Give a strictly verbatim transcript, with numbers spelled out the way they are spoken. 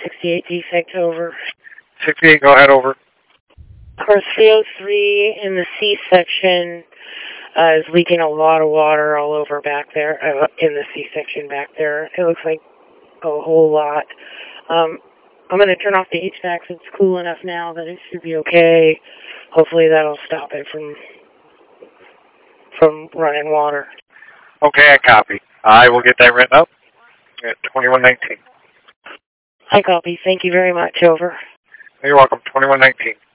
sixty-eight defect, over. sixty-eight, go ahead, over. Course three oh three in the C section uh, is leaking a lot of water all over back there, uh, in the C section back there. It looks like a whole lot. Um, I'm going to turn off the H V A C. It's cool enough now that it should be okay. Hopefully that'll stop it from from running water. Okay, I copy. I will get that written up at twenty-one nineteen. I copy. Thank you very much. Over. You're welcome. twenty-one nineteen.